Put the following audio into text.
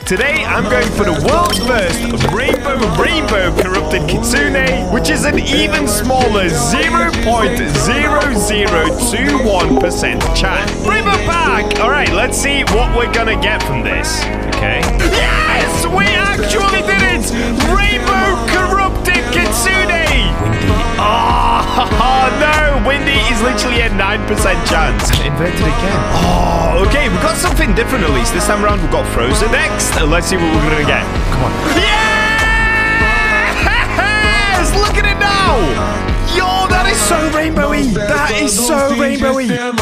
Today, I'm going for the world's first Rainbow Corrupted Kitsune, which is an even smaller 0.0021% chance. Rainbow pack! Alright, let's see what we're gonna get from this. Okay. Yes! We actually did it! Rainbow Corrupted Kitsune! Windy. Oh, no! Windy is literally a 9% chance. Inverted again. Oh, okay. We got something different at least. This time around, we've got Frozen. Next, let's see what we're gonna get. Come on. Yes! Look at it now! Yo, that is so rainbowy! That is so rainbowy!